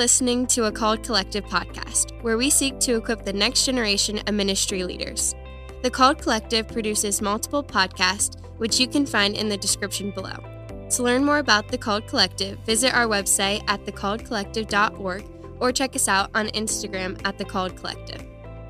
listening to a Called Collective podcast, where we seek to equip the next generation of ministry leaders. The Called Collective produces multiple podcasts, which you can find in the description below. To learn more about the Called Collective, visit our website at thecalledcollective.org or check us out on Instagram at The Called Collective.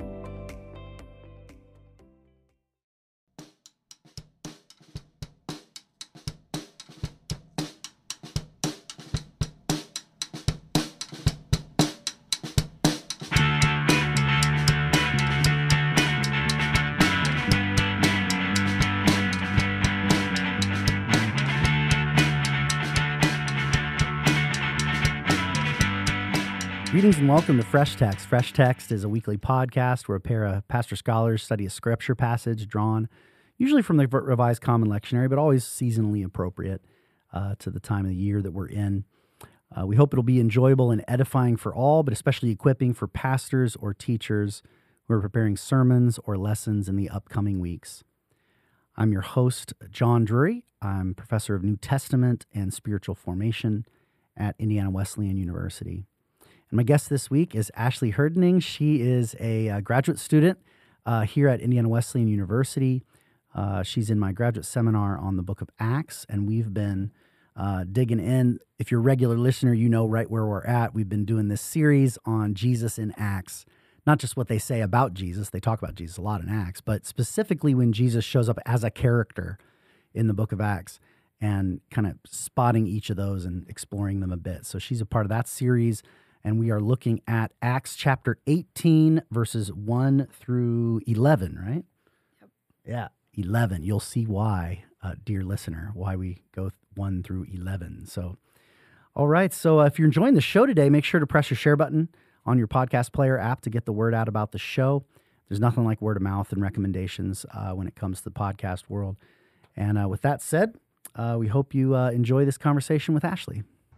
Greetings and welcome to Fresh Text. Fresh Text is a weekly podcast where a pair of pastor scholars study a scripture passage drawn usually from the Revised Common Lectionary, but always seasonally appropriate to the time of the year that we're in. We hope it'll be enjoyable and edifying for all, but especially equipping for pastors or teachers who are preparing sermons or lessons in the upcoming weeks. I'm your host, John Drury. I'm professor of New Testament and Spiritual Formation at Indiana Wesleyan University. And my guest this week is Ashley Herdening. She is a graduate student here at Indiana Wesleyan University. She's in my graduate seminar on the book of Acts, and we've been digging in. If you're a regular listener, you know right where we're at. We've been doing this series on Jesus in Acts, not just what they say about Jesus. They talk about Jesus a lot in Acts, but specifically when Jesus shows up as a character in the book of Acts and kind of spotting each of those and exploring them a bit. So she's a part of that series. And we are looking at Acts chapter 18, verses 1 through 11, right? Yep. Yeah, 11. You'll see why, dear listener, why we go 1 through 11. So, all right. So if you're enjoying the show today, make sure to press your share button on your podcast player app to get the word out about the show. There's nothing like word of mouth and recommendations when it comes to the podcast world. And with that said, we hope you enjoy this conversation with Ashley.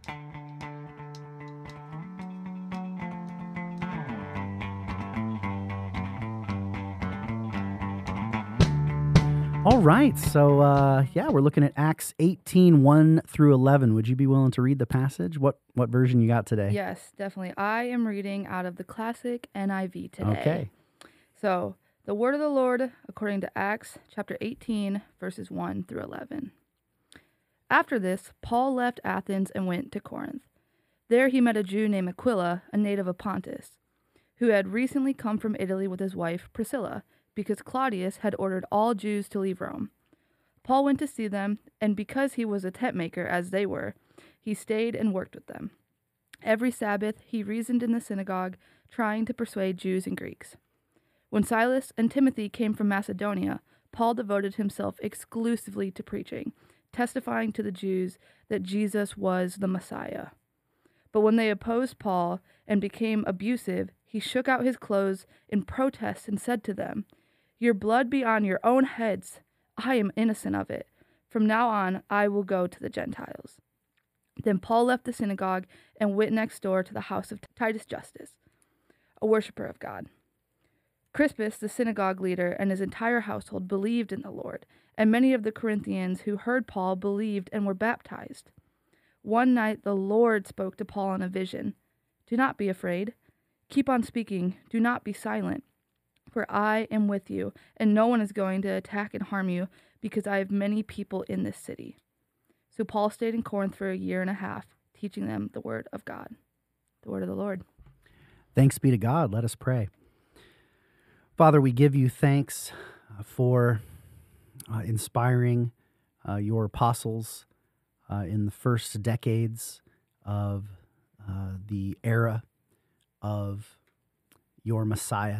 All right, so we're looking at Acts 18, 1 through 11. Would you be willing to read the passage? What version you got today? Yes, definitely. I am reading out of the classic NIV today. Okay. So, the word of the Lord, according to Acts chapter 18, verses 1 through 11. After this, Paul left Athens and went to Corinth. There he met a Jew named Aquila, a native of Pontus, who had recently come from Italy with his wife Priscilla, because Claudius had ordered all Jews to leave Rome. Paul went to see them, and because he was a tent maker, as they were, he stayed and worked with them. Every Sabbath he reasoned in the synagogue, trying to persuade Jews and Greeks. When Silas and Timothy came from Macedonia, Paul devoted himself exclusively to preaching, testifying to the Jews that Jesus was the Messiah. But when they opposed Paul and became abusive, he shook out his clothes in protest and said to them, "Your blood be on your own heads. I am innocent of it. From now on, I will go to the Gentiles." Then Paul left the synagogue and went next door to the house of Titus Justus, a worshiper of God. Crispus, the synagogue leader, and his entire household believed in the Lord, and many of the Corinthians who heard Paul believed and were baptized. One night the Lord spoke to Paul in a vision. "Do not be afraid. Keep on speaking. Do not be silent. For I am with you, and no one is going to attack and harm you, because I have many people in this city." So Paul stayed in Corinth for a year and a half, teaching them the word of God. The word of the Lord. Thanks be to God. Let us pray. Father, we give you thanks for inspiring your apostles in the first decades of the era of your Messiah.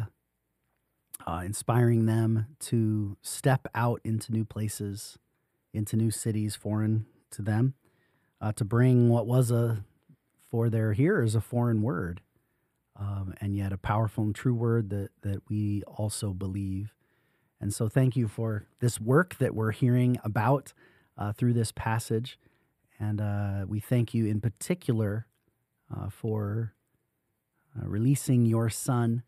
Inspiring them to step out into new places, into new cities foreign to them, to bring what was for their hearers, a foreign word, and yet a powerful and true word that we also believe. And so thank you for this work that we're hearing about through this passage. And we thank you in particular for releasing your Son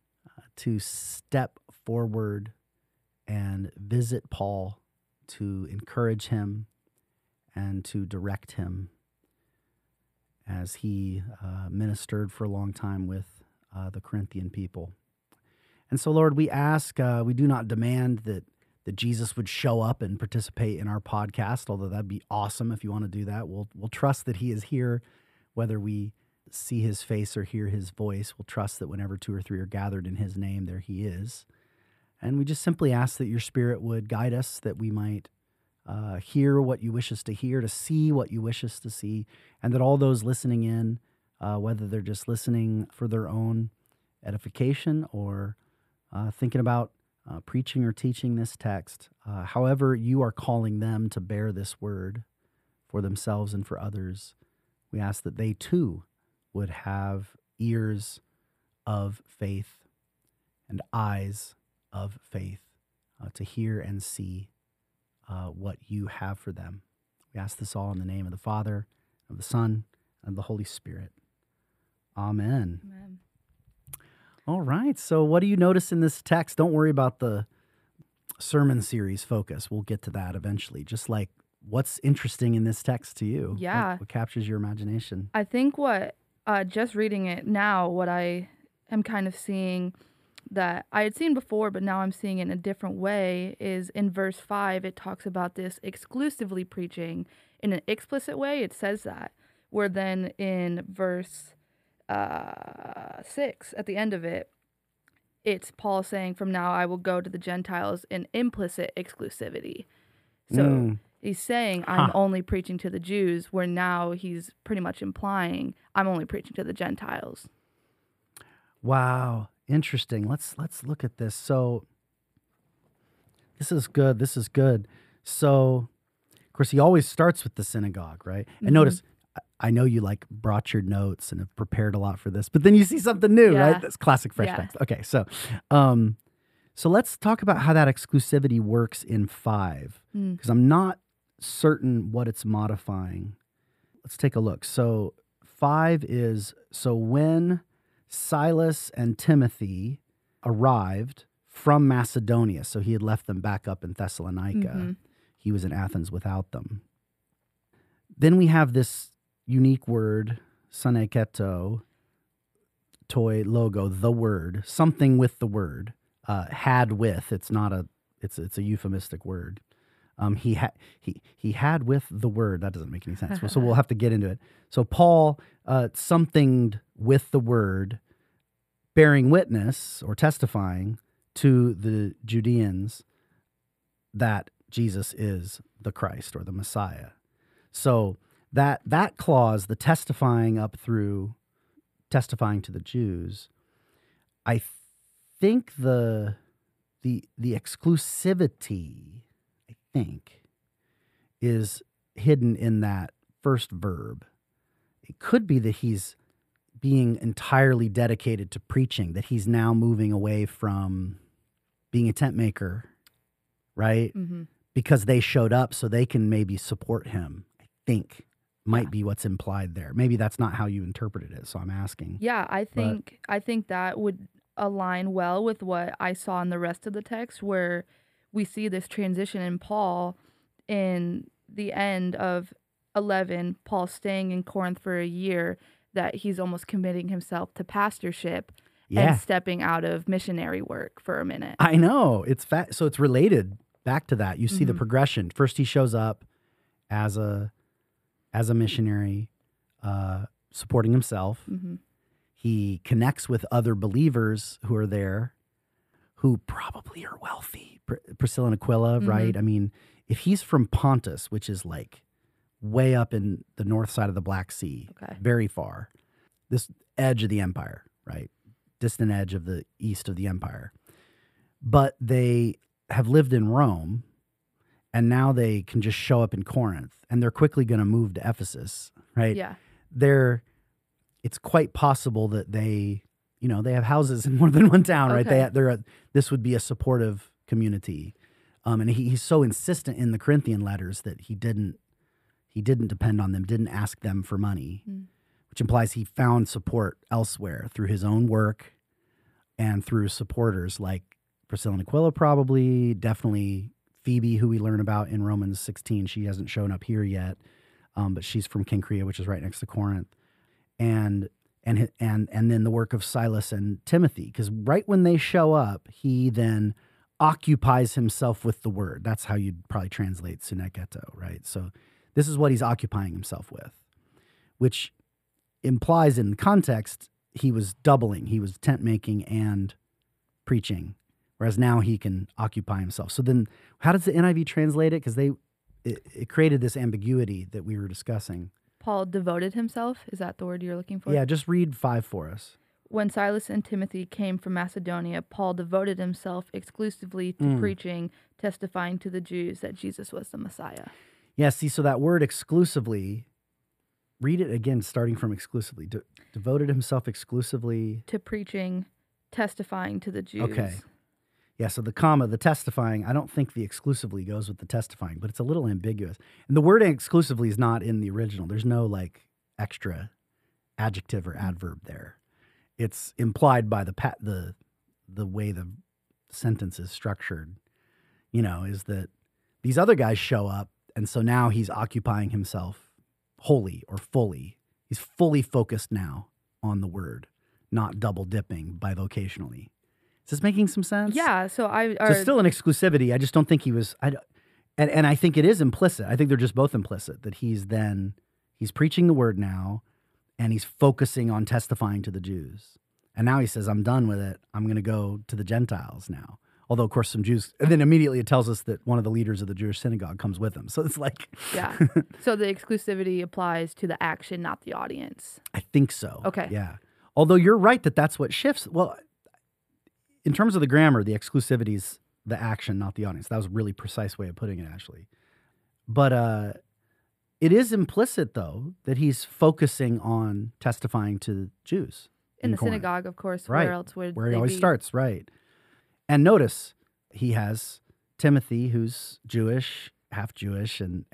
to step forward and visit Paul, to encourage him and to direct him. as he ministered for a long time with the Corinthian people. And so, Lord, we ask, we do not demand that Jesus would show up and participate in our podcast, although that'd be awesome if you want to do that. We'll trust that he is here, whether we see his face or hear his voice. We'll trust that whenever 2 or 3 are gathered in his name, there he is. And we just simply ask that your Spirit would guide us, that we might hear what you wish us to hear, to see what you wish us to see, and that all those listening in, whether they're just listening for their own edification or thinking about preaching or teaching this text, however you are calling them to bear this word for themselves and for others, we ask that they too would have ears of faith and eyes of faith to hear and see what you have for them. We ask this all in the name of the Father, of the Son, and of the Holy Spirit. Amen. Amen. All right. So what do you notice in this text? Don't worry about the sermon series focus. We'll get to that eventually. Just like what's interesting in this text to you? Yeah. What captures your imagination? I think what, just reading it now, what I am kind of seeing that I had seen before, but now I'm seeing it in a different way, is in verse 5, it talks about this exclusively preaching in an explicit way. It says that. Where then in verse 6, at the end of it, it's Paul saying, from now I will go to the Gentiles in implicit exclusivity. So he's saying, I'm only preaching to the Jews, where now he's pretty much implying, I'm only preaching to the Gentiles. Wow. Interesting. Let's look at this. So this is good. This is good. So, of course, he always starts with the synagogue, right? And notice, I know you brought your notes and have prepared a lot for this, but then you see something new, right? That's classic fresh text. Okay, so let's talk about how that exclusivity works in 5, because I'm not certain what it's modifying. Let's take a look. So 5 is, so when Silas and Timothy arrived from Macedonia, so he had left them back up in Thessalonica. He was in Athens without them. Then we have this unique word, soneketo, toi logo, the word, something with the word, had with. It's not a, it's a euphemistic word. He had with the word. That doesn't make any sense. So we'll have to get into it. So Paul, something with the word, bearing witness or testifying to the Judeans that Jesus is the Christ or the Messiah. So that clause, the testifying up through testifying to the Jews, I think the exclusivity, I think, is hidden in that first verb. It could be that he's being entirely dedicated to preaching, that he's now moving away from being a tent maker, right? Because they showed up so they can maybe support him, I think. Might be what's implied there. Maybe that's not how you interpreted it, so I'm asking. Yeah, I think that would align well with what I saw in the rest of the text, where we see this transition in Paul in the end of 11, Paul staying in Corinth for a year, that he's almost committing himself to pastorship and stepping out of missionary work for a minute. I know. So it's related back to that. You see the progression. First he shows up as a missionary, supporting himself. He connects with other believers who are there, who probably are wealthy. Priscilla and Aquila, right? I mean, if he's from Pontus, which is way up in the north side of the Black Sea, very far, this edge of the empire, right? Distant edge of the east of the empire. But they have lived in Rome, and now they can just show up in Corinth, and they're quickly going to move to Ephesus, right? Yeah. It's quite possible that they have houses in more than one town, right? This would be a supportive community. And he's so insistent in the Corinthian letters that he didn't depend on them, didn't ask them for money, which implies he found support elsewhere through his own work and through supporters like Priscilla and Aquila, probably, definitely Phoebe, who we learn about in Romans 16. She hasn't shown up here yet, but she's from Cenchrea, which is right next to Corinth. and then the work of Silas and Timothy, because right when they show up, he then occupies himself with the word. That's how you'd probably translate synegeto, right? So this is what he's occupying himself with, which implies in context he was doubling. He was tent making and preaching, whereas now he can occupy himself. So then how does the NIV translate it? Because it created this ambiguity that we were discussing. Paul devoted himself. Is that the word you're looking for? Yeah, just read 5 for us. When Silas and Timothy came from Macedonia, Paul devoted himself exclusively to preaching, testifying to the Jews that Jesus was the Messiah. Yeah, see, so that word exclusively, read it again, starting from exclusively. Devoted himself exclusively to preaching, testifying to the Jews. Okay. Yeah, so the comma, the testifying, I don't think the exclusively goes with the testifying, but it's a little ambiguous. And the word exclusively is not in the original. There's no like extra adjective or adverb there. It's implied by the way the sentence is structured, is that these other guys show up, and so now he's occupying himself wholly or fully. He's fully focused now on the word, not double dipping bivocationally. Is this making some sense? Yeah, so it's still an exclusivity. I just don't think he was. And I think it is implicit. I think they're just both implicit that he's preaching the word now, and he's focusing on testifying to the Jews. And now he says, "I'm done with it. I'm going to go to the Gentiles now." Although, of course, some Jews. And then immediately it tells us that one of the leaders of the Jewish synagogue comes with him. So it's like, yeah. So the exclusivity applies to the action, not the audience. I think so. Okay. Yeah. Although you're right that that's what shifts. Well, in terms of the grammar, the exclusivity is the action, not the audience. That was a really precise way of putting it, Ashley. But it is implicit, though, that he's focusing on testifying to Jews. In the Corinth. synagogue, of course. Right. Where else would Where he they always be? starts, right. And notice, he has Timothy, who's Jewish, half Jewish, and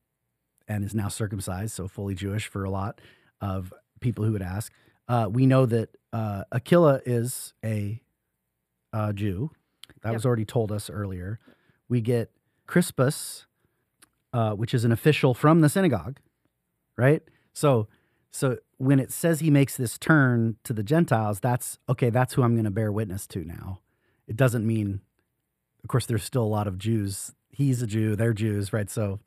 is now circumcised, so fully Jewish for a lot of people who would ask. We know that Aquila is a Jew. That was already told us earlier. We get Crispus, which is an official from the synagogue, right? So when it says he makes this turn to the Gentiles, that's who I'm going to bear witness to now. It doesn't mean, of course, there's still a lot of Jews. He's a Jew, they're Jews, right? So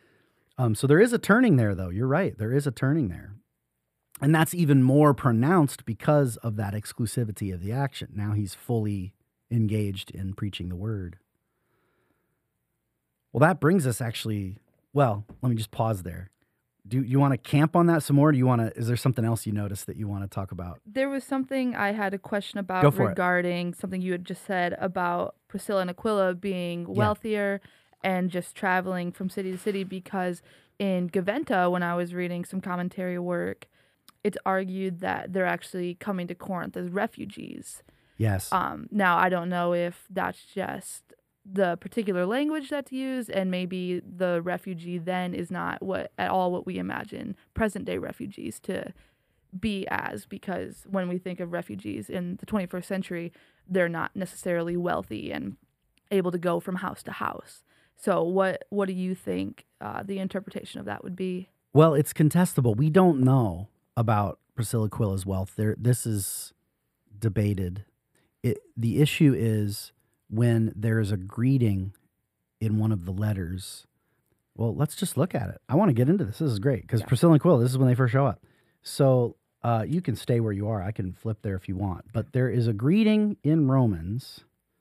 there is a turning there, though. You're right. There is a turning there. And that's even more pronounced because of that exclusivity of the action. Now he's fully engaged in preaching the word. Well, that brings us actually, let me just pause there. Do you want to camp on that some more? Is there something else you noticed that you want to talk about? There was something I had a question about regarding something you had just said about Priscilla and Aquila being wealthier and just traveling from city to city, because in Gaventa, when I was reading some commentary work, it's argued that they're actually coming to Corinth as refugees. Yes. Now, I don't know if that's just the particular language that's used, and maybe the refugee then is not what we imagine present-day refugees to be as, because when we think of refugees in the 21st century, they're not necessarily wealthy and able to go from house to house. So what do you think the interpretation of that would be? Well, it's contestable. We don't know about Priscilla Aquila's wealth. This is debated. The issue is when there's a greeting in one of the letters. Well, let's just look at it. I want to get into this. This is great because Priscilla and Aquila, this is when they first show up. So you can stay where you are. I can flip there if you want. But there is a greeting in Romans,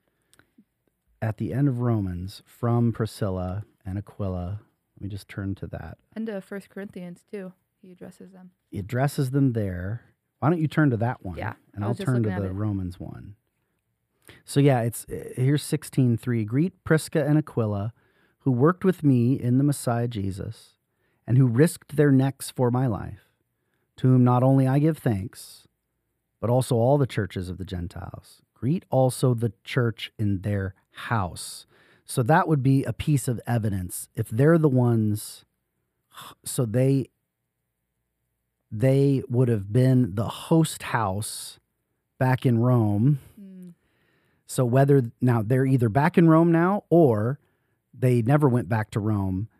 at the end of Romans, from Priscilla and Aquila. Let me just turn to that. And 1 Corinthians, too. He addresses them. He addresses them there. Why don't you turn to that one? Yeah. And I'll turn to the Romans one. So here's 16:3. Greet Prisca and Aquila, who worked with me in the Messiah Jesus, and who risked their necks for my life, to whom not only I give thanks, but also all the churches of the Gentiles. Greet also the church in their house. So that would be a piece of evidence. If they're the ones, so they would have been the host house back in Rome. So whether now they're either back in Rome now or they never went back to Rome,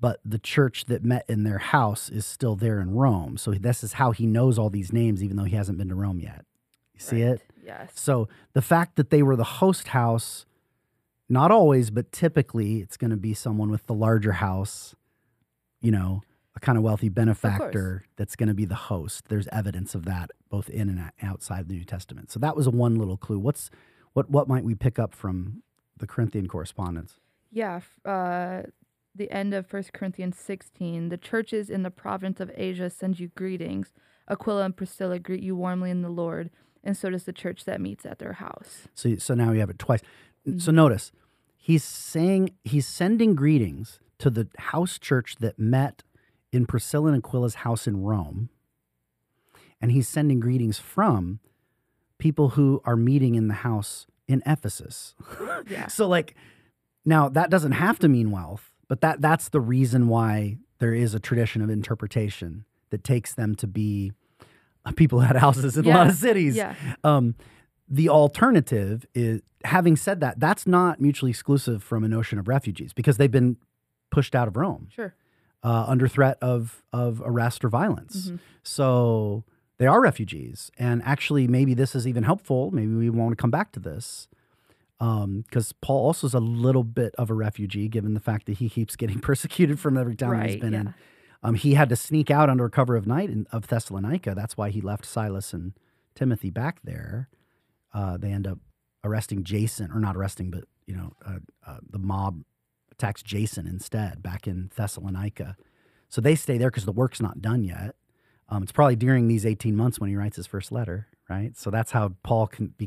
but the church that met in their house is still there in Rome. So this is how he knows all these names, even though he hasn't been to Rome yet. You see it? Yes. So the fact that they were the host house, not always, but typically it's going to be someone with the larger house, a kind of wealthy benefactor that's going to be the host. There's evidence of that both in and outside the New Testament. So that was one little clue. What might we pick up from the Corinthian correspondence? Yeah, the end of 1 Corinthians 16, the churches in the province of Asia send you greetings. Aquila and Priscilla greet you warmly in the Lord, and so does the church that meets at their house. So now we have it twice. So notice, he's sending greetings to the house church that met in Priscilla and Aquila's house in Rome, and he's sending greetings from people who are meeting in the house in Ephesus. Yeah. So now that doesn't have to mean wealth, but that's the reason why there is a tradition of interpretation that takes them to be people who had houses in a lot of cities. Yeah. The alternative is, having said that, that's not mutually exclusive from a notion of refugees because they've been pushed out of Rome. Sure. Under threat of arrest or violence. Mm-hmm. So they are refugees. And actually, maybe this is even helpful. Maybe we want to come back to this. Because Paul also is a little bit of a refugee, given the fact that he keeps getting persecuted from every town that he's been in. He had to sneak out under cover of night of Thessalonica. That's why he left Silas and Timothy back there. They end up arresting Jason, or not arresting, but the mob attacks Jason instead back in Thessalonica. So they stay there because the work's not done yet. It's probably during these 18 months when he writes his first letter, right? So that's how Paul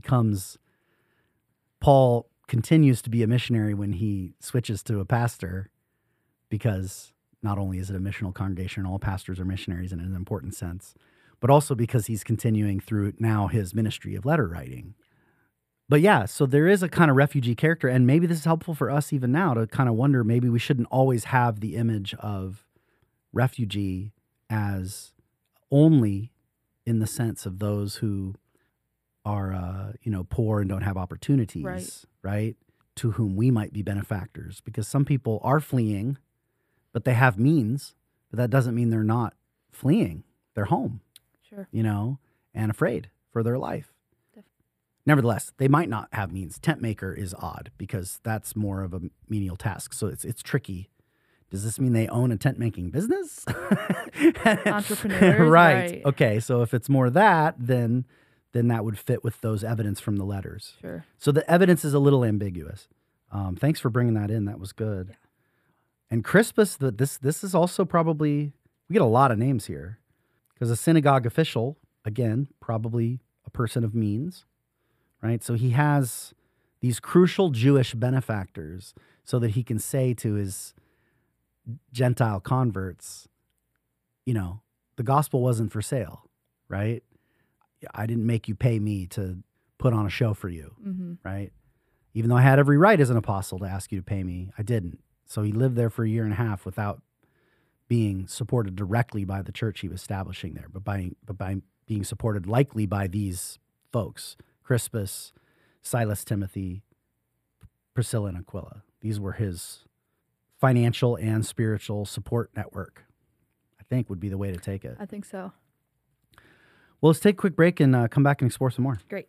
continues to be a missionary when he switches to a pastor, because not only is it a missional congregation, all pastors are missionaries in an important sense, but also because he's continuing through now his ministry of letter writing. But yeah, so there is a kind of refugee character, and maybe this is helpful for us even now to kind of wonder, maybe we shouldn't always have the image of refugee as only in the sense of those who are, poor and don't have opportunities, right? To whom we might be benefactors, because some people are fleeing, but they have means, but that doesn't mean they're not fleeing. They're home, Sure. And afraid for their life. Nevertheless, they might not have means. Tent maker is odd because that's more of a menial task. So it's tricky. Does this mean they own a tent making business? Entrepreneurs. Right. Okay. So if it's more that, then that would fit with those evidence from the letters. Sure. So the evidence is a little ambiguous. Thanks for bringing that in. That was good. Yeah. And Crispus, this is also probably, we get a lot of names here because a synagogue official, again, probably a person of means. Right? So he has these crucial Jewish benefactors so that he can say to his Gentile converts, the gospel wasn't for sale, right? I didn't make you pay me to put on a show for you, right? Even though I had every right as an apostle to ask you to pay me, I didn't. So he lived there for a year and a half without being supported directly by the church he was establishing there, but by being supported likely by these folks. Crispus, Silas, Timothy, Priscilla, and Aquila. These were his financial and spiritual support network, I think would be the way to take it. I think so. Well, let's take a quick break and come back and explore some more. Great.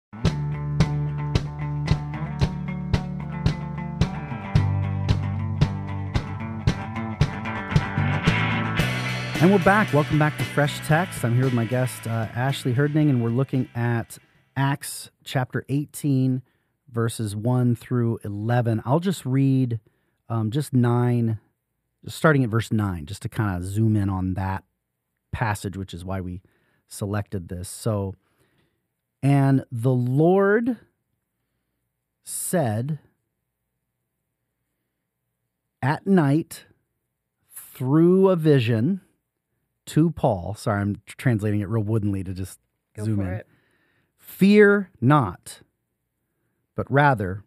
And we're back. Welcome back to Fresh Text. I'm here with my guest, Ashley Herdning, and we're looking at Acts chapter 18, verses 1 through 11. I'll just read just starting at verse 9, just to kind of zoom in on that passage, which is why we selected this. So, and the Lord said at night through a vision to Paul, sorry, I'm translating it real woodenly to just zoom in. It. Fear not, but rather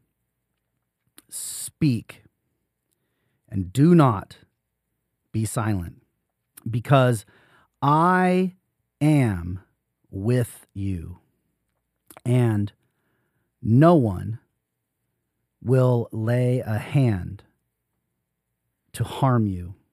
speak, and do not be silent, because I am with you, and no one will lay a hand to harm you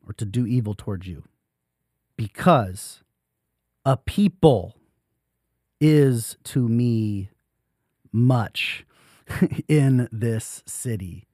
or to do evil towards you, because a people is to me much in this city.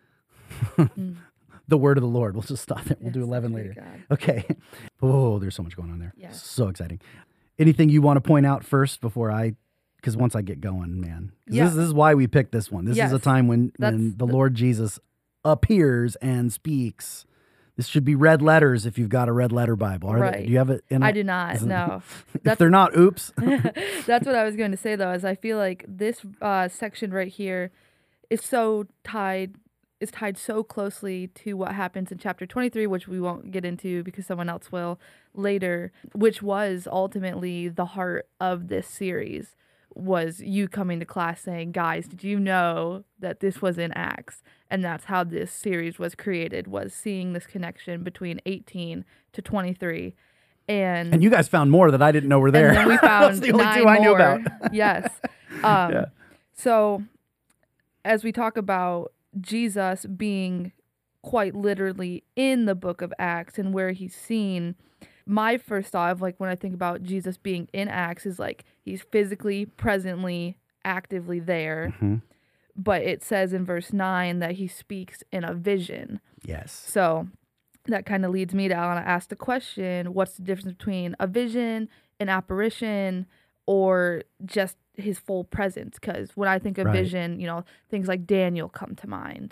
The word of the Lord. We'll just stop there. We'll do 11 later. God. Okay. Oh, there's so much going on there. Yeah. So exciting. Anything you want to point out first before because once I get going, man. This is why we picked this one. This is a time when the Lord Jesus appears and speaks. This should be red letters if you've got a red letter Bible. Do you have it? I do not, no. If they're not, oops. That's what I was going to say, though, is I feel like this section right here is tied so closely to what happens in chapter 23, which we won't get into because someone else will later, which was ultimately the heart of this series, was you coming to class saying, guys, did you know that this was in Acts? And that's how this series was created, was seeing this connection between 18 to 23. And you guys found more that I didn't know were there. And then we found That's the only 9 two I knew more. about. Yes. So as we talk about Jesus being quite literally in the book of Acts and where he's seen, my first thought of when I think about Jesus being in Acts is he's physically, presently, actively there. Mm-hmm. But it says in verse 9 that he speaks in a vision. Yes. So that kind of leads me to want to ask the question, what's the difference between a vision, an apparition, or just his full presence? Because when I think of vision, things like Daniel come to mind,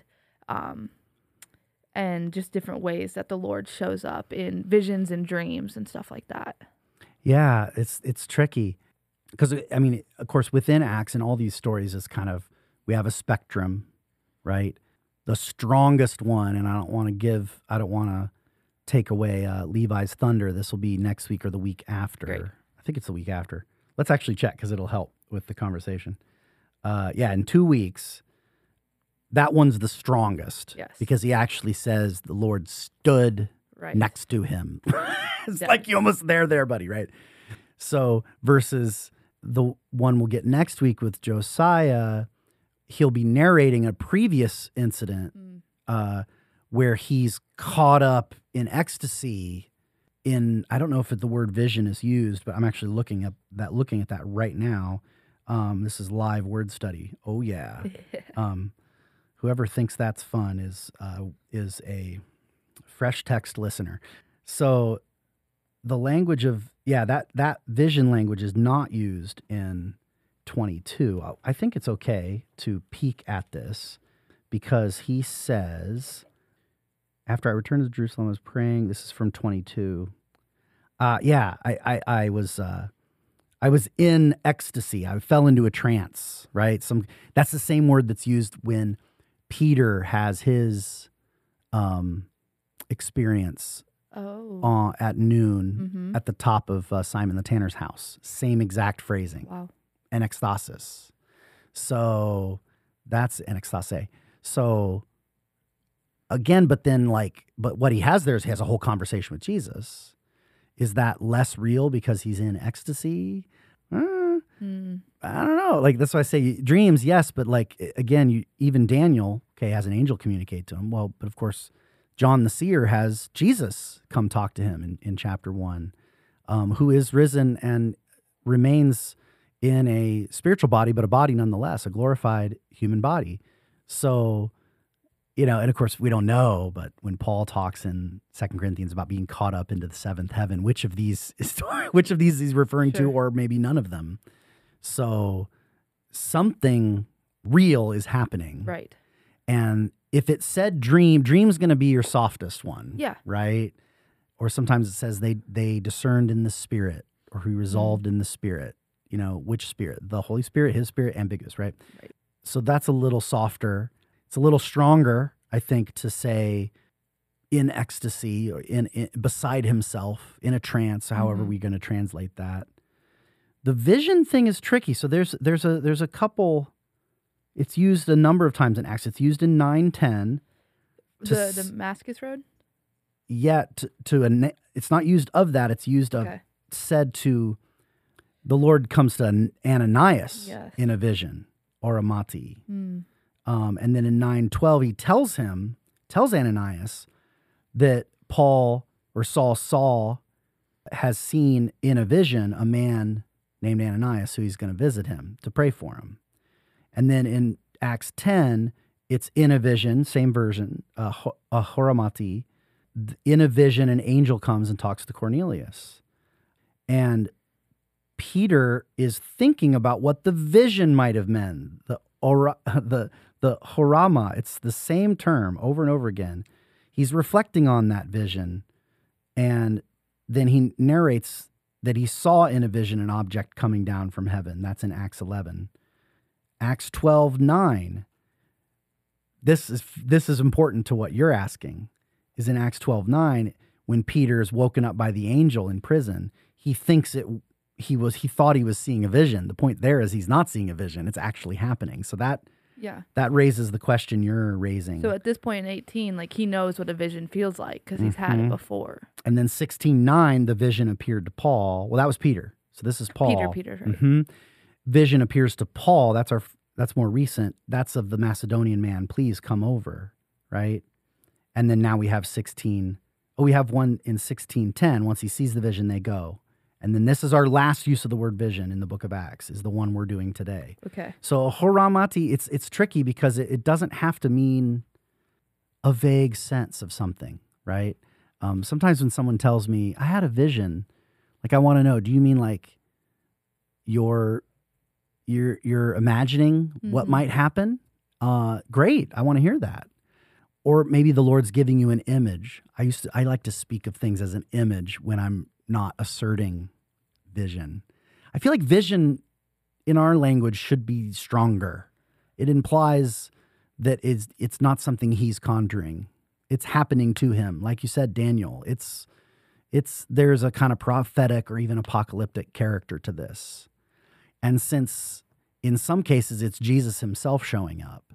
and just different ways that the Lord shows up in visions and dreams and stuff like that. Yeah, it's tricky because, I mean, of course, within Acts and all these stories is kind of, we have a spectrum, right? The strongest one, and I don't want to take away Levi's thunder. This will be next week or the week after. Great. I think it's the week after. Let's actually check because it'll help with the conversation. In 2 weeks, that one's the strongest. Yes. Because he actually says the Lord stood next to him. It's like you almost there, buddy, right? So versus the one we'll get next week with Josiah, he'll be narrating a previous incident where he's caught up in ecstasy I don't know if the word vision is used, but I'm actually looking at that right now. This is live word study. Oh yeah. Whoever thinks that's fun is a fresh text listener. So the language of that vision language is not used in 22. I think it's okay to peek at this because he says, after I returned to Jerusalem, I was praying. This is from 22. I was in ecstasy. I fell into a trance, right? That's the same word that's used when Peter has his experience at noon at the top of Simon the Tanner's house. Same exact phrasing. Wow. Anekstasis. So that's anekstase. So again, but what he has there is he has a whole conversation with Jesus. Is that less real because he's in ecstasy? I don't know. That's why I say dreams, yes, but again, even Daniel, has an angel communicate to him. Well, but of course, John the seer has Jesus come talk to him in chapter 1, who is risen and remains in a spiritual body, but a body nonetheless, a glorified human body. So, and of course we don't know, but when Paul talks in 2 Corinthians about being caught up into the seventh heaven, which of these he's referring to, or maybe none of them. So something real is happening. Right. And if it said dream's going to be your softest one. Yeah. Right. Or sometimes it says they discerned in the spirit, or he resolved in the spirit. Which spirit? The Holy Spirit, his spirit, ambiguous, right? Right. So that's a little softer. It's a little stronger, I think, to say in ecstasy or in beside himself, in a trance, however we're going to translate that. The vision thing is tricky. So there's a couple. It's used a number of times in Acts. It's used in 9:10. The Damascus Road? Yeah, it's not used of that. It's used of, said to, the Lord comes to Ananias in a vision, or a mati. And then in 9:12, he tells Ananias that Paul or Saul has seen in a vision a man named Ananias who he's going to visit him to pray for him. And then in Acts 10, it's in a vision, same version, a horamati. In a vision, an angel comes and talks to Cornelius. And Peter is thinking about what the vision might have meant. The horama, it's the same term over and over again. He's reflecting on that vision, and then he narrates that he saw in a vision an object coming down from heaven. That's in Acts 11. Acts 12:9. This is important to what you're asking. Is in Acts 12:9 when Peter is woken up by the angel in prison. He thinks he thought he was seeing a vision. The point there is he's not seeing a vision. It's actually happening. So that raises the question you're raising. So at this point in 18, like he knows what a vision feels like because he's had it before. And then 16:9, the vision appeared to Paul. Well, that was Peter. So this is Paul. Peter, right. Vision appears to Paul. That's more recent. That's of the Macedonian man. Please come over, right? And then now we have 16. Oh, we have one in 16:10. Once he sees the vision, they go. And then this is our last use of the word vision in the book of Acts, is the one we're doing today. Okay. So horamati, it's tricky because it doesn't have to mean a vague sense of something, right? Sometimes when someone tells me, I had a vision, like I want to know, do you mean like you're imagining what might happen? Great, I want to hear that. Or maybe the Lord's giving you an image. I like to speak of things as an image when I'm not asserting vision. I feel like vision in our language should be stronger. It implies that it's not something he's conjuring. It's happening to him. Like you said, Daniel, there's a kind of prophetic or even apocalyptic character to this. And since in some cases it's Jesus himself showing up,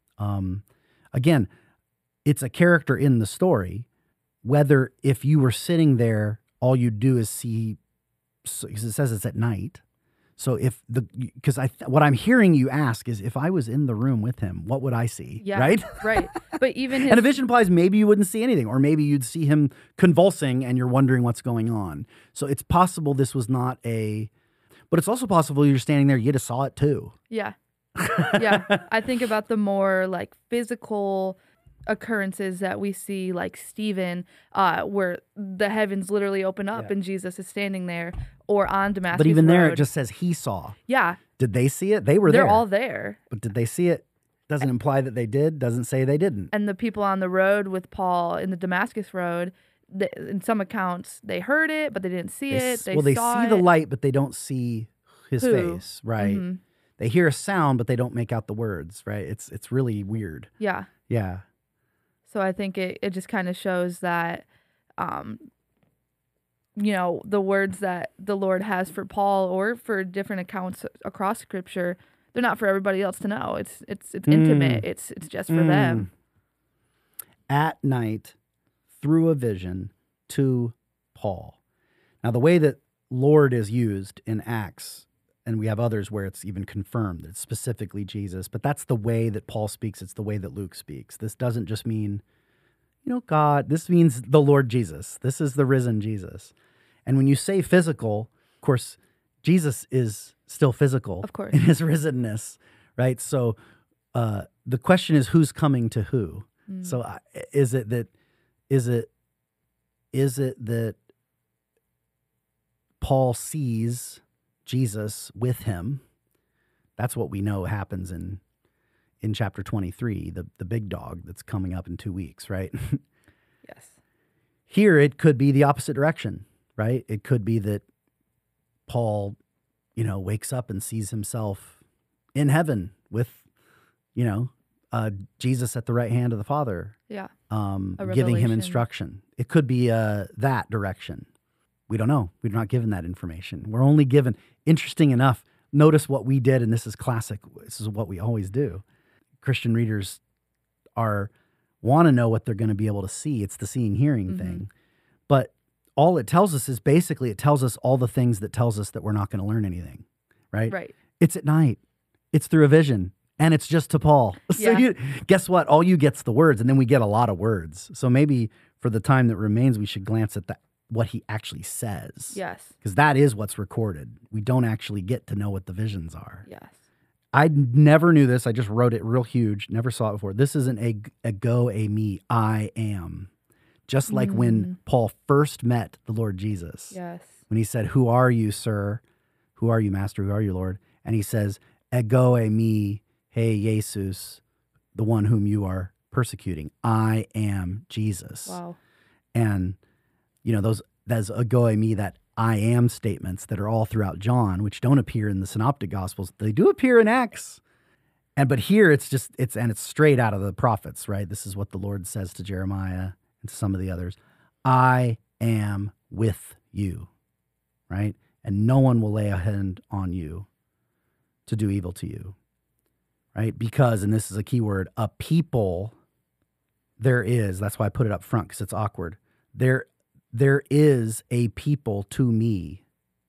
again, it's a character in the story. Whether if you were sitting there, all you'd do is see, because it says it's at night. So what I'm hearing you ask is, if I was in the room with him, what would I see? Yeah, right. Right. But even and a vision implies maybe you wouldn't see anything, or maybe you'd see him convulsing and you're wondering what's going on. So it's possible this was not but it's also possible you're standing there, you just saw it too. Yeah. Yeah. I think about the more like physical occurrences that we see, like Stephen, where the heavens literally open up and Jesus is standing there, or on Damascus But even Road. there, it just says he saw. Yeah. Did they see it? They're there. They're all there. But did they see it? Doesn't imply that they did. Doesn't say they didn't. And the people on the road with Paul in the Damascus Road, in some accounts, they heard it, but they didn't see it. They saw see the light, but they don't see his face, right? Mm-hmm. They hear a sound, but they don't make out the words, right? It's really weird. Yeah. Yeah. So I think it just kind of shows that, the words that the Lord has for Paul or for different accounts across Scripture, they're not for everybody else to know. It's intimate. It's just for them. At night, through a vision to Paul. Now, the way that Lord is used in Acts, and we have others where it's even confirmed that it's specifically Jesus, but that's the way that Paul speaks. It's the way that Luke speaks. This doesn't just mean, God. This means the Lord Jesus. This is the risen Jesus. And when you say physical, of course, Jesus is still physical, of course, in his risenness, right? So the question is, who's coming to who? So is it that Paul sees Jesus with him? That's what we know happens in chapter 23, the big dog that's coming up in 2 weeks, right? Yes. Here it could be the opposite direction, right? It could be that Paul, wakes up and sees himself in heaven with, Jesus at the right hand of the Father. Yeah. Giving him instruction. It could be that direction. We don't know. We're not given that information. We're only given, interesting enough, notice what we did, and this is classic. This is what we always do. Christian readers want to know what they're going to be able to see. It's the seeing, hearing thing. But all it tells us is basically it tells us all the things that tells us that we're not going to learn anything, right? Right. It's at night. It's through a vision. And it's just to Paul. So Yeah. guess what? All you get's the words, and then we get a lot of words. So maybe for the time that remains, we should glance at what he actually says. Yes. Because that is what's recorded. We don't actually get to know what the visions are. Yes. I never knew this. I just wrote it real huge. Never saw it before. This isn't a go, a me, I am. Just like when Paul first met the Lord Jesus. Yes. When he said, "Who are you, sir? Who are you, master? Who are you, Lord?" And he says, "Ego e hey, Jesus, the one whom you are persecuting. I am Jesus." Wow. And, that's ego e that I am statements that are all throughout John, which don't appear in the Synoptic Gospels. They do appear in Acts. But here it's straight out of the prophets, right? This is what the Lord says to Jeremiah and to some of the others. I am with you, right? And no one will lay a hand on you to do evil to you, right? Because, and this is a key word, a people there is, that's why I put it up front because it's awkward. There is a people to me,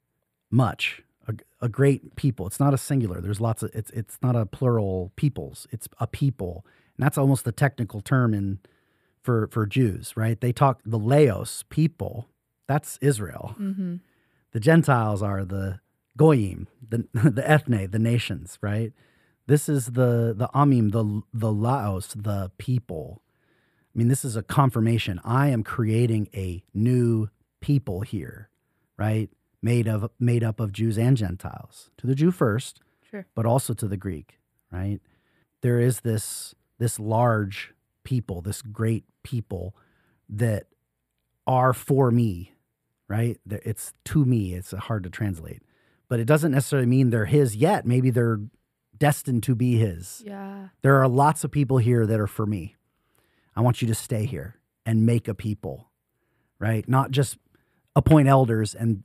much, a great people. It's not a singular. There's lots of, it's not a plural peoples. It's a people. And that's almost the technical term for Jews, right? They talk the Laos people. That's Israel. Mm-hmm. The Gentiles are the Goyim, the ethne, the nations, right? This is the Amim, the Laos, the people. I mean, this is a confirmation. I am creating a new people here, right? Made up of Jews and Gentiles. To the Jew first, sure, but also to the Greek, right? There is this large people, this great people that are for me, right? It's to me. It's hard to translate, but it doesn't necessarily mean they're his yet. Maybe they're destined to be his. Yeah. There are lots of people here that are for me. I want you to stay here and make a people, right? Not just appoint elders and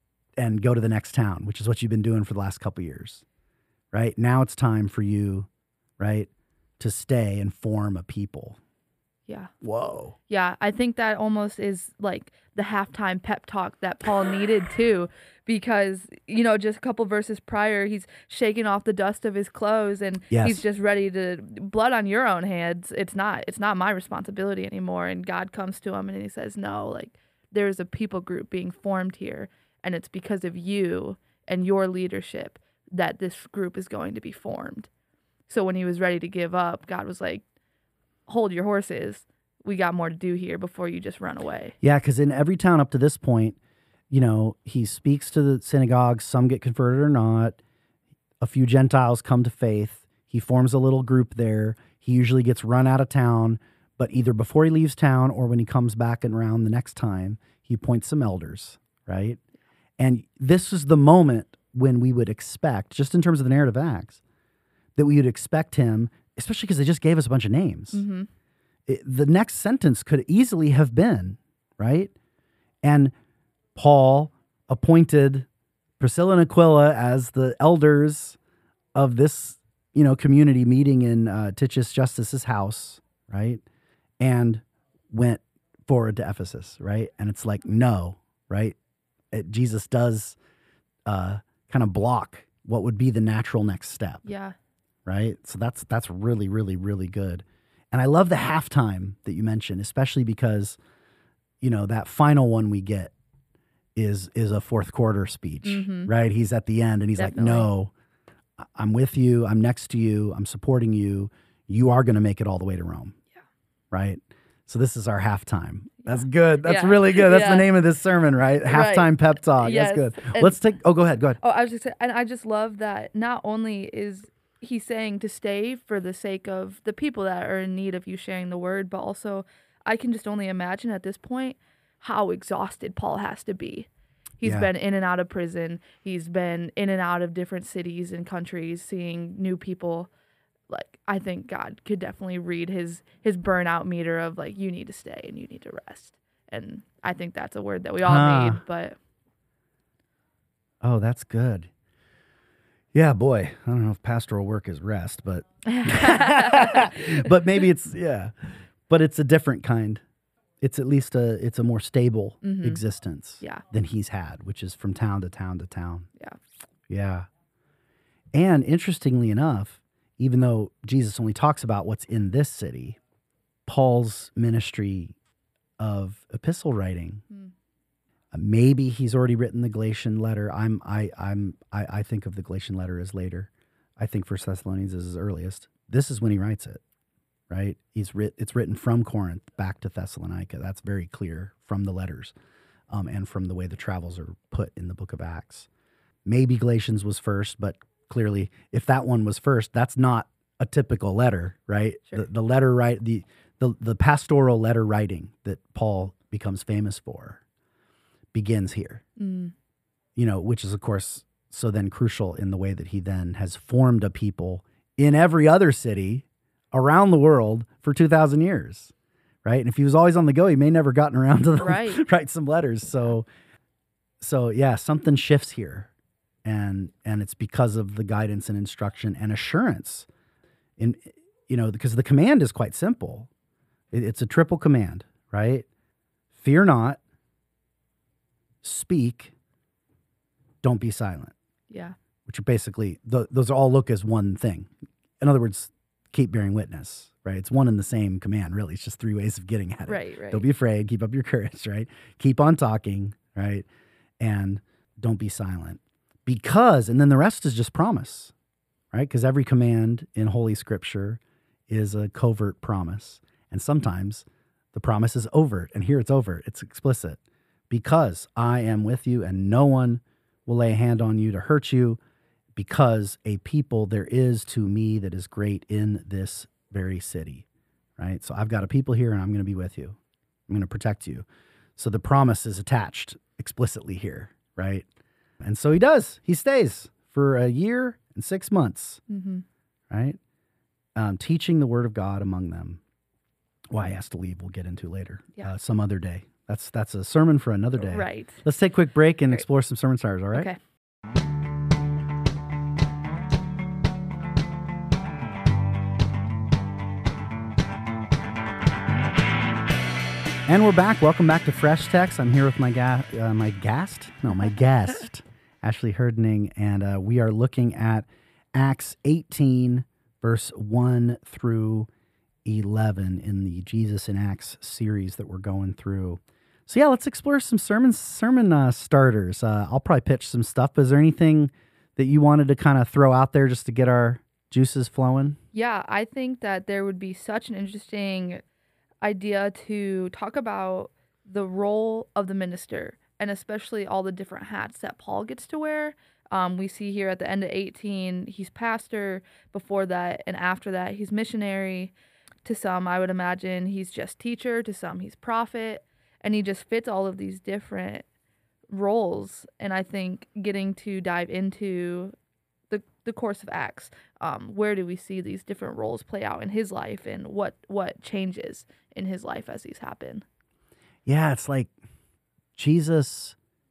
go to the next town, which is what you've been doing for the last couple of years, right? Now it's time for you, right, to stay and form a people. Yeah. Whoa. Yeah, I think that almost is like the halftime pep talk that Paul needed too, because, just a couple verses prior, he's shaking off the dust of his clothes and he's just ready to blood on your own hands. It's not my responsibility anymore. And God comes to him and he says, no, like there's a people group being formed here. And it's because of you and your leadership that this group is going to be formed. So when he was ready to give up, God was like, hold your horses. We got more to do here before you just run away. Yeah, because in every town up to this point, he speaks to the synagogues. Some get converted or not. A few Gentiles come to faith. He forms a little group there. He usually gets run out of town, but either before he leaves town or when he comes back and around the next time, he appoints some elders, right? And this is the moment when we would expect, just in terms of the narrative acts, that we would expect him, especially because they just gave us a bunch of names. Mm-hmm. The next sentence could easily have been, right? And Paul appointed Priscilla and Aquila as the elders of this, community meeting in Titius Justus's house, right? And went forward to Ephesus, right? And it's like, no, right? Jesus does kind of block what would be the natural next step. Yeah. Right? So that's really, really, really good. And I love the halftime that you mentioned, especially because, that final one we get is a fourth quarter speech, right? He's at the end and he's Definitely. like, no, I'm with you. I'm next to you. I'm supporting you. You are going to make it all the way to Rome. Yeah. Right? So this is our halftime. That's good. That's really good. That's the name of this sermon, right? Halftime pep talk. Yes. That's good. And Let's take, go ahead. Oh, I was just saying, and I just love that not only is he's saying to stay for the sake of the people that are in need of you sharing the word, but also I can just only imagine at this point how exhausted Paul has to be. He's been in and out of prison. He's been in and out of different cities and countries, seeing new people. Like, I think God could definitely read his burnout meter of like, you need to stay and you need to rest. And I think that's a word that we all need, but. Oh, that's good. Yeah, boy, I don't know if pastoral work is rest, but but maybe but it's a different kind. It's at least it's a more stable existence than he's had, which is from town to town to town. Yeah. Yeah. And interestingly enough, even though Jesus only talks about what's in this city, Paul's ministry of epistle writing. Mm. Maybe he's already written the Galatian letter. I think of the Galatian letter as later. I think First Thessalonians is his earliest. This is when he writes it, right? It's written from Corinth back to Thessalonica. That's very clear from the letters, and from the way the travels are put in the book of Acts. Maybe Galatians was first, but clearly, if that one was first, that's not a typical letter, right? Sure. The pastoral letter writing that Paul becomes famous for begins here, which is, of course, so then crucial in the way that he then has formed a people in every other city around the world for 2,000 years, right? And if he was always on the go, he may never gotten around to write some letters. So yeah, something shifts here, and it's because of the guidance and instruction and assurance, because the command is quite simple. It's a triple command, right? Fear not, speak, don't be silent. Yeah. Which are basically, those all look as one thing. In other words, keep bearing witness, right? It's one and the same command, really. It's just three ways of getting at it. Right. Don't be afraid, keep up your courage, right? Keep on talking, right? And don't be silent. And then the rest is just promise, right? Because every command in Holy Scripture is a covert promise. And sometimes the promise is overt, and here it's overt. It's explicit. Because I am with you, and no one will lay a hand on you to hurt you, because a people there is to me that is great in this very city, right? So I've got a people here, and I'm going to be with you. I'm going to protect you. So the promise is attached explicitly here, right? And so he does. He stays for 1 year and 6 months, right? Teaching the word of God among them. Why he has to leave, we'll get into later, some other day. That's a sermon for another day. Right. Let's take a quick break and explore some sermon starters, all right? Okay. And we're back. Welcome back to Fresh Text. I'm here with my guest, Ashley Herdening, and we are looking at Acts 18, verse 1 through 11 in the Jesus in Acts series that we're going through. So yeah, let's explore some sermon starters. I'll probably pitch some stuff. But is there anything that you wanted to kind of throw out there just to get our juices flowing? Yeah, I think that there would be such an interesting idea to talk about the role of the minister, and especially all the different hats that Paul gets to wear. We see here at the end of 18, he's pastor. Before that and after that, he's missionary. To some, I would imagine he's just teacher. To some, he's prophet. And he just fits all of these different roles. And I think getting to dive into the course of Acts, where do we see these different roles play out in his life, and what changes in his life as these happen? Yeah, it's like Jesus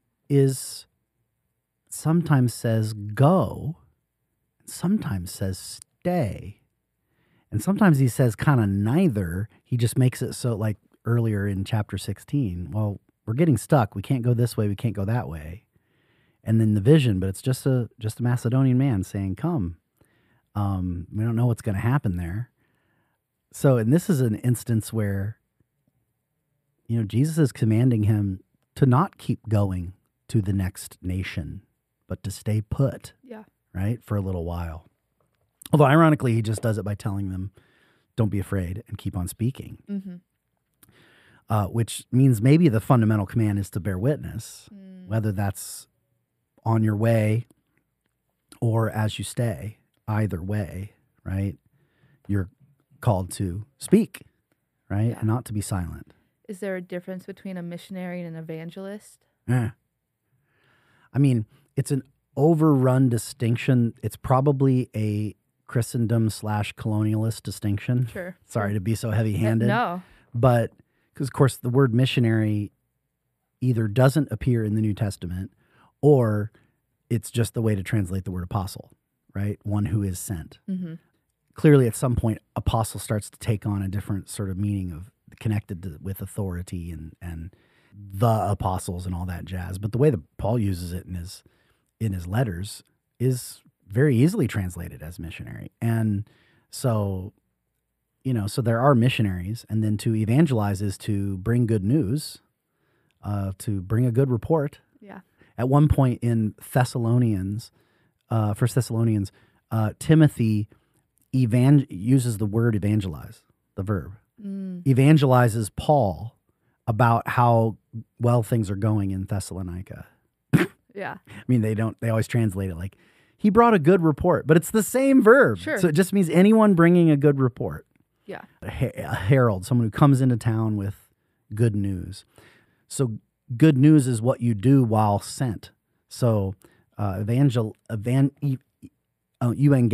sometimes says go, sometimes says stay. And sometimes he says kind of neither. He just makes it so, like earlier in chapter 16, well, we're getting stuck. We can't go this way. We can't go that way. And then the vision, but it's just a Macedonian man saying, come. We don't know what's going to happen there. So, and this is an instance where, Jesus is commanding him to not keep going to the next nation, but to stay put, right, for a little while. Although, ironically, he just does it by telling them, don't be afraid and keep on speaking. Which means maybe the fundamental command is to bear witness, whether that's on your way or as you stay. Either way, right, you're called to speak, right, and not to be silent. Is there a difference between a missionary and an evangelist? Yeah. I mean, it's an overrun distinction. It's probably a Christendom/colonialist distinction. Sure. Sorry to be so heavy-handed. No. But, because, of course, the word missionary either doesn't appear in the New Testament, or it's just the way to translate the word apostle, right? One who is sent. Clearly, at some point, apostle starts to take on a different sort of meaning of connected with authority and the apostles and all that jazz. But the way that Paul uses it in his letters is very easily translated as missionary. And so, so there are missionaries, and then to evangelize is to bring good news, to bring a good report. Yeah. At one point in Thessalonians, 1 Thessalonians, Timothy uses the word evangelize, the verb. Evangelizes Paul about how well things are going in Thessalonica. Yeah. I mean, they always translate it like, he brought a good report, but it's the same verb. Sure. So it just means anyone bringing a good report. Yeah. A herald, someone who comes into town with good news. So good news is what you do while sent. So evangelion or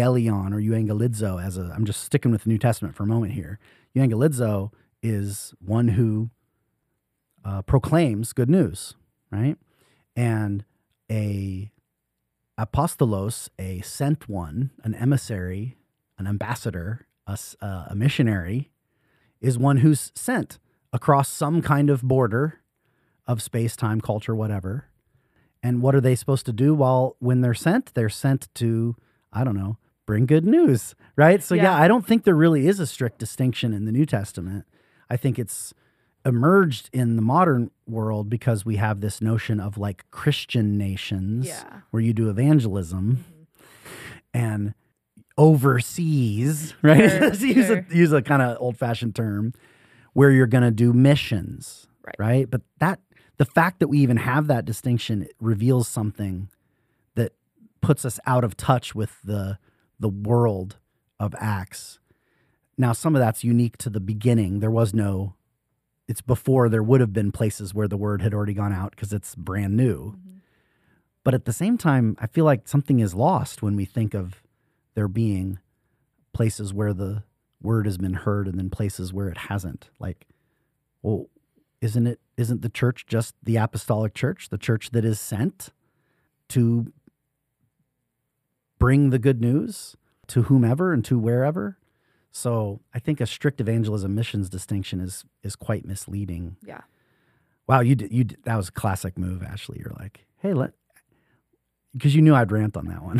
euangelizo, I'm just sticking with the New Testament for a moment here. Euangelizo is one who proclaims good news, right? And a apostolos, a sent one, an emissary, an ambassador, a missionary, is one who's sent across some kind of border of space, time, culture, whatever. And what are they supposed to do when they're sent? They're sent to, I don't know, bring good news, right? So yeah, I don't think there really is a strict distinction in the New Testament. I think it's emerged in the modern world because we have this notion of like Christian nations where you do evangelism and overseas, right? Sure. Use a kind of old-fashioned term where you're going to do missions, right? But the fact that we even have that distinction reveals something that puts us out of touch with the world of Acts. Now, some of that's unique to the beginning. It's before there would have been places where the word had already gone out because it's brand new. But at the same time, I feel like something is lost when we think of there being places where the word has been heard and then places where it hasn't. Like, well, isn't the church just the apostolic church, the church that is sent to bring the good news to whomever and to wherever? So I think a strict evangelism missions distinction is quite misleading. Yeah. Wow, you did that was a classic move, Ashley. You're like, hey, because you knew I'd rant on that one.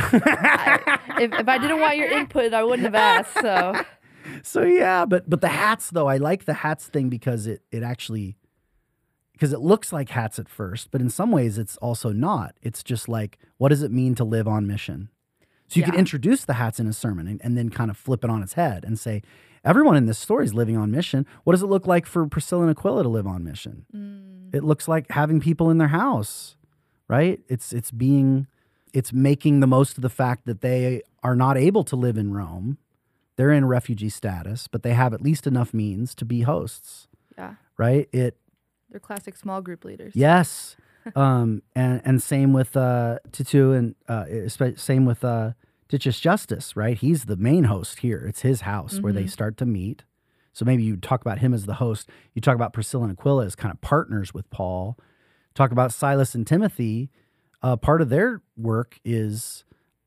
If I didn't want your input, I wouldn't have asked. So yeah, but the hats though, I like the hats thing because it looks like hats at first, but in some ways it's also not. It's just like, what does it mean to live on mission? So you could introduce the hats in a sermon and then kind of flip it on its head and say, everyone in this story is living on mission. What does it look like for Priscilla and Aquila to live on mission? It looks like having people in their house, right? It's making the most of the fact that they are not able to live in Rome. They're in refugee status, but they have at least enough means to be hosts. Yeah. Right? They're classic small group leaders. Yes. And same with Titu and same with Titius Justus, right? He's the main host here. It's his house where they start to meet. So maybe you talk about him as the host. You talk about Priscilla and Aquila as kind of partners with Paul. Talk about Silas and Timothy. Part of their work is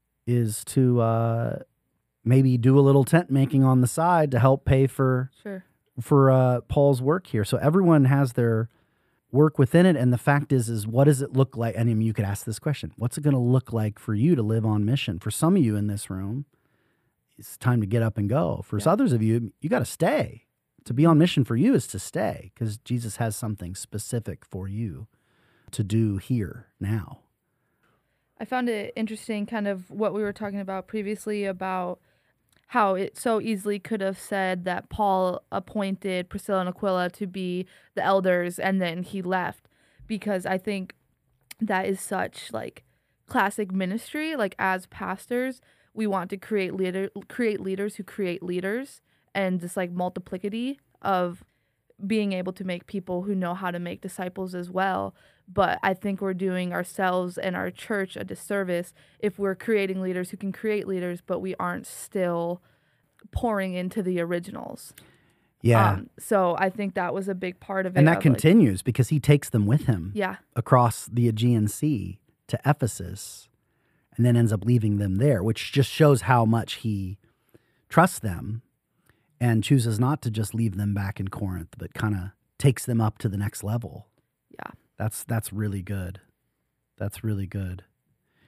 to maybe do a little tent making on the side to help pay for Paul's work here. So everyone has their work within it, and the fact is what does it look like? And you could ask this question: what's it going to look like for you to live on mission? For some of you in this room, it's time to get up and go. For others of you, you got to stay. To be on mission for you is to stay because Jesus has something specific for you to do here now. I found it interesting, kind of what we were talking about previously about how it so easily could have said that Paul appointed Priscilla and Aquila to be the elders and then he left, because I think that is such like classic ministry. Like as pastors, we want to create leaders who create leaders, and just like multiplicity of being able to make people who know how to make disciples as well. But I think we're doing ourselves and our church a disservice if we're creating leaders who can create leaders, but we aren't still pouring into the originals. Yeah. So I think that was a big part of it. And that continues because he takes them with him across the Aegean Sea to Ephesus and then ends up leaving them there, which just shows how much he trusts them and chooses not to just leave them back in Corinth, but kind of takes them up to the next level. Yeah. That's really good. That's really good.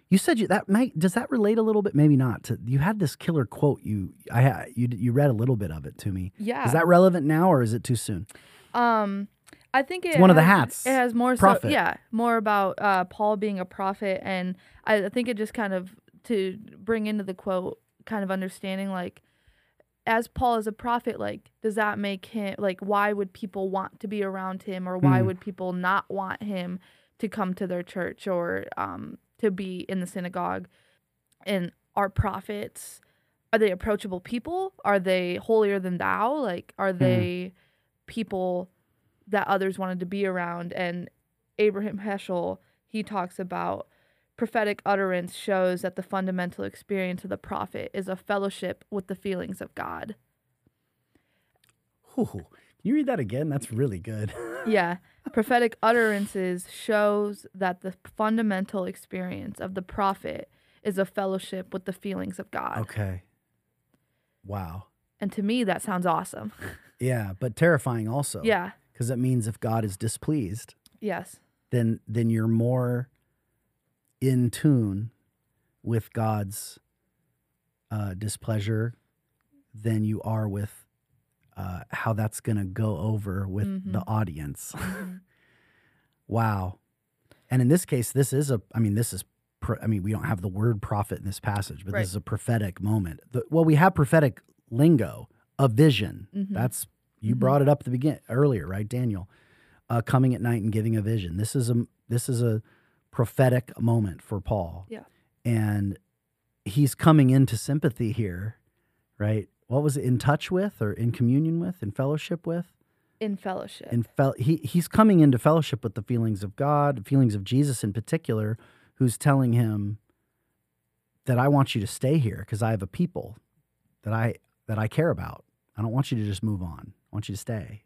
You said does that relate a little bit? Maybe not. You had this killer quote. You read a little bit of it to me. Yeah. Is that relevant now, or is it too soon? I think it's one of the hats. It has more prophet. More about Paul being a prophet, and I think it just kind of to bring into the quote, kind of understanding like, as Paul is a prophet, like, does that make him like? Why would people want to be around him, or why would people not want him to come to their church or to be in the synagogue? And are prophets, are they approachable people? Are they holier than thou? Like, are they people that others wanted to be around? And Abraham Heschel, he talks about prophetic utterance shows that the fundamental experience of the prophet is a fellowship with the feelings of God. Ooh, can you read that again? That's really good. Yeah. Prophetic utterances shows that the fundamental experience of the prophet is a fellowship with the feelings of God. Okay. Wow. And to me, that sounds awesome. Yeah, but terrifying also. Yeah. Because that means if God is displeased, Yes. then you're more in tune with God's displeasure than you are with how that's going to go over with the audience. Wow. And in this case, we don't have the word prophet in this passage, but this is a prophetic moment. We have prophetic lingo, a vision. That's, you brought it up at the beginning earlier, right, Daniel? Coming at night and giving a vision. This is a prophetic moment for Paul. Yeah. And he's coming into sympathy here, right? What was it? In touch with, or in communion with, in fellowship with? In fellowship. He's coming into fellowship with the feelings of God, feelings of Jesus in particular, who's telling him that I want you to stay here because I have a people that I care about. I don't want you to just move on. I want you to stay.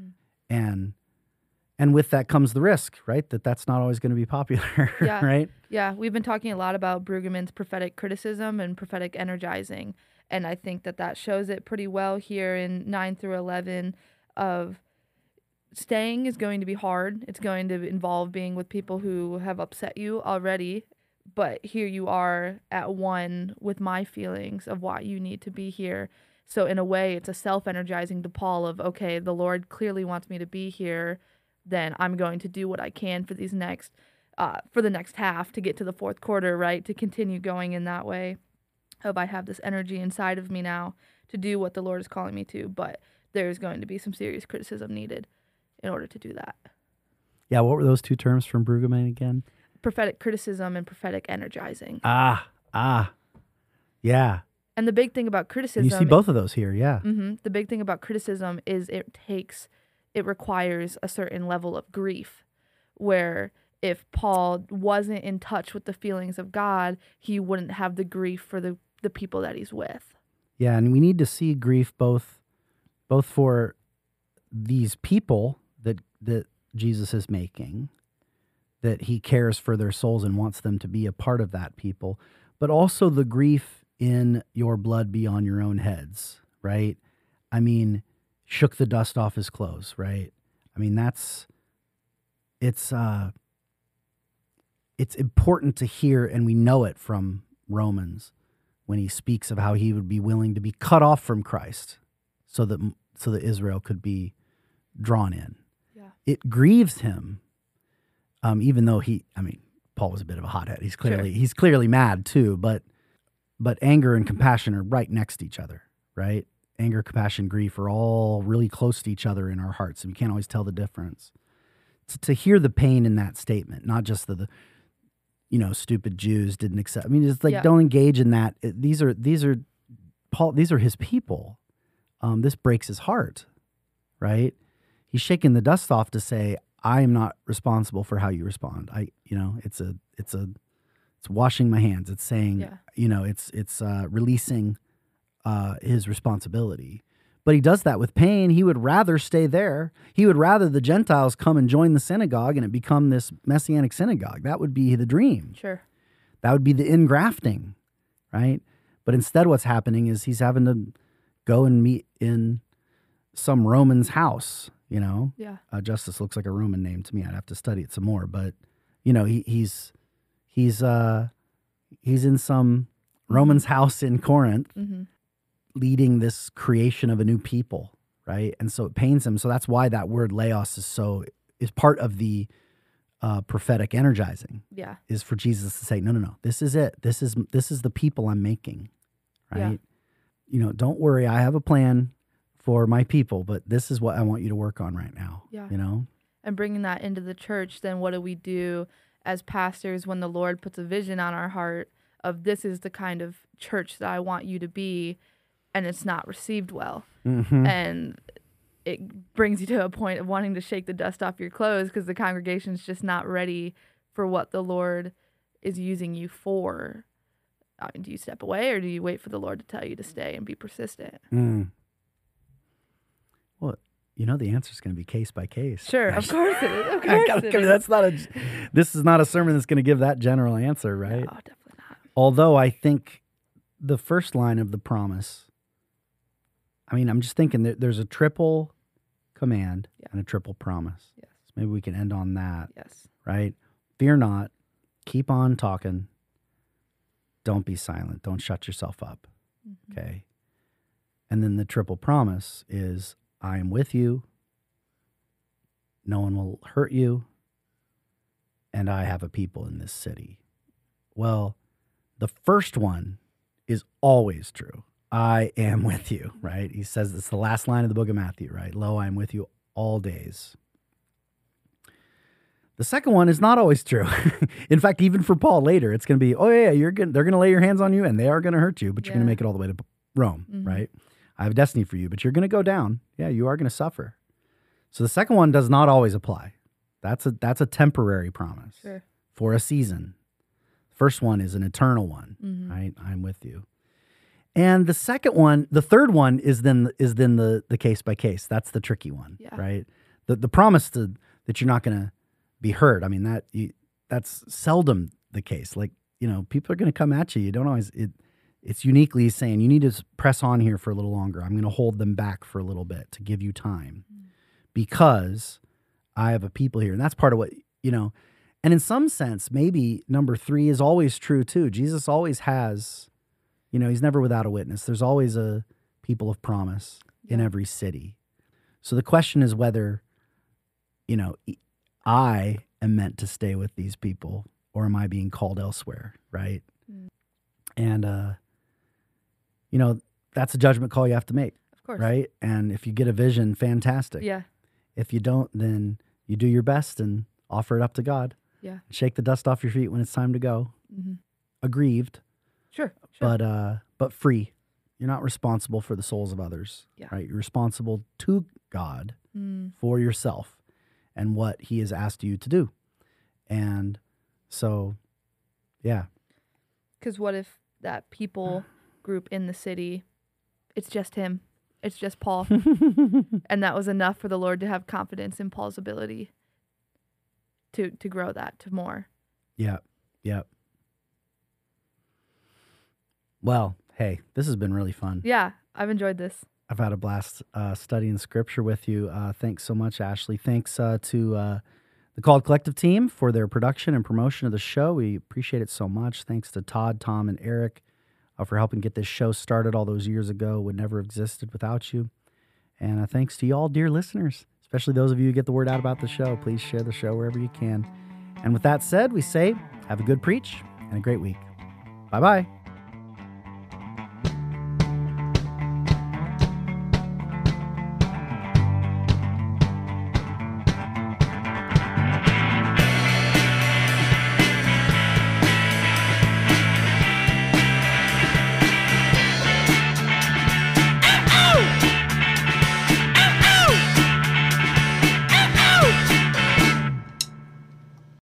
And with that comes the risk, right? That's not always going to be popular, Yeah. right? Yeah, we've been talking a lot about Brueggemann's prophetic criticism and prophetic energizing, and I think that shows it pretty well here in 9 through 11 of staying is going to be hard. It's going to involve being with people who have upset you already, but here you are at one with my feelings of why you need to be here. So in a way, it's a self-energizing to Paul of, okay, the Lord clearly wants me to be here, then I'm going to do what I can for these for the next half to get to the fourth quarter, right? To continue going in that way of I have this energy inside of me now to do what the Lord is calling me to, but there's going to be some serious criticism needed in order to do that. Yeah, what were those two terms from Brueggemann again? Prophetic criticism and prophetic energizing. Yeah. And the big thing about criticism... And you see both of those here, yeah. The big thing about criticism is it requires a certain level of grief, where if Paul wasn't in touch with the feelings of God, he wouldn't have the grief for the people that he's with. Yeah, and we need to see grief both for these people that Jesus is making, that he cares for their souls and wants them to be a part of that people, but also the grief in your blood be on your own heads, right? I mean, shook the dust off his clothes, right? I mean, it's important to hear, and we know it from Romans when he speaks of how he would be willing to be cut off from Christ so that Israel could be drawn in. Yeah. It grieves him, even though Paul was a bit of a hothead. He's clearly mad too, but anger and compassion are right next to each other, right? Anger, compassion, grief are all really close to each other in our hearts, and we can't always tell the difference. To hear the pain in that statement, not just the stupid Jews didn't accept. I mean, it's like, don't engage in that. These are Paul. These are his people. This breaks his heart, right? He's shaking the dust off to say, I am not responsible for how you respond. It's washing my hands. It's saying, it's releasing his responsibility. But he does that with pain. He would rather stay there. He would rather the Gentiles come and join the synagogue and it become this messianic synagogue. That would be the dream. Sure. That would be the ingrafting, right? But instead what's happening is he's having to go and meet in some Roman's house, Yeah. Justus looks like a Roman name to me. I'd have to study it some more. But, he's He's in some Roman's house in Corinth, Mm-hmm. leading this creation of a new people, right? And so it pains him. So that's why that word laos is part of the prophetic energizing, Yeah. is for Jesus to say, no, this is it. This is the people I'm making, right? Yeah. Don't worry. I have a plan for my people, but this is what I want you to work on right now. Yeah. And bringing that into the church, then what do we do as pastors when the Lord puts a vision on our heart of this is the kind of church that I want you to be, and it's not received well? Mm-hmm. And it brings you to a point of wanting to shake the dust off your clothes because the congregation's just not ready for what the Lord is using you for. I mean, do you step away or do you wait for the Lord to tell you to stay and be persistent? Well, the answer is going to be case by case. Sure, of course it is. Of course it is. This is not a sermon that's going to give that general answer, right? No, definitely not. Although I think the first line of the promise, I'm just thinking that there's a triple command and a triple promise. Yes. So maybe we can end on that. Yes. Right? Fear not. Keep on talking. Don't be silent. Don't shut yourself up. Mm-hmm. Okay? And then the triple promise is, I am with you. No one will hurt you. And I have a people in this city. Well, the first one is always true. I am with you, right? He says it's the last line of the book of Matthew, right? Lo, I am with you all days. The second one is not always true. In fact, even for Paul later, it's going to be, they're going to lay your hands on you and they are going to hurt you, but you're going to make it all the way to Rome, right? I have a destiny for you, but you're going to go down. Yeah, you are going to suffer. So the second one does not always apply. That's a temporary promise for a season. First one is an eternal one, right? I'm with you. And the third one is then the case by case. That's the tricky one, right? The promise that you're not going to be hurt. That's seldom the case. Like, people are going to come at you. You don't always. It's uniquely saying you need to press on here for a little longer. I'm going to hold them back for a little bit to give you time, because I have a people here, and that's part of what And in some sense, maybe number 3 is always true too. Jesus always has. He's never without a witness. There's always a people of promise in every city. So the question is whether, I am meant to stay with these people, or am I being called elsewhere, right? And, that's a judgment call you have to make. Of course. Right? And if you get a vision, fantastic. Yeah. If you don't, then you do your best and offer it up to God. Yeah. Shake the dust off your feet when it's time to go. Mm-hmm. Aggrieved. Sure. But free. You're not responsible for the souls of others, right? You're responsible to God for yourself and what He has asked you to do. And so, yeah. Because what if that people group in the city, it's just him, it's just Paul, and that was enough for the Lord to have confidence in Paul's ability to grow that to more. Yeah. Well, hey, this has been really fun. Yeah, I've enjoyed this. I've had a blast studying Scripture with you. Thanks so much, Ashley. Thanks to the Called Collective team for their production and promotion of the show. We appreciate it so much. Thanks to Todd, Tom, and Eric for helping get this show started all those years ago. Would never have existed without you. And thanks to y'all, dear listeners, especially those of you who get the word out about the show. Please share the show wherever you can. And with that said, we say, have a good preach and a great week. Bye-bye.